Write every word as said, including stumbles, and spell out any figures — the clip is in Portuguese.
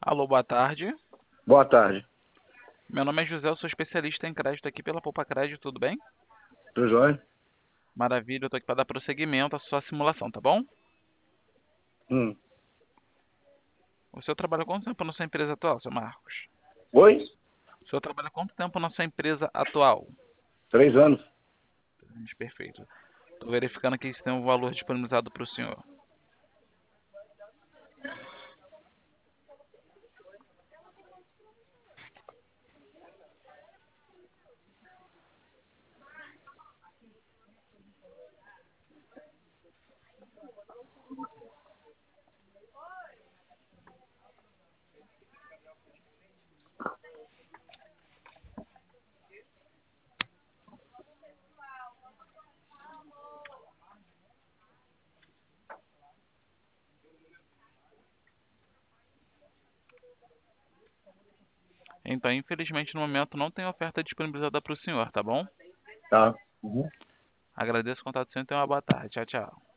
Alô, boa tarde. Boa tarde. Meu nome é José, eu sou especialista em crédito aqui pela Poupa Crédito, tudo bem? Tudo jóia? Maravilha, eu tô aqui para dar prosseguimento à sua simulação, tá bom? Hum. O senhor trabalha quanto tempo na sua empresa atual, seu Marcos? Oi? O senhor trabalha quanto tempo na sua empresa atual? Três anos. Perfeito. Estou verificando aqui se tem um valor disponibilizado para o senhor. Então, infelizmente, no momento não tem oferta disponibilizada para o senhor, tá bom? Tá. Uhum. Agradeço o contato do senhor e tenha uma boa tarde. Tchau, tchau.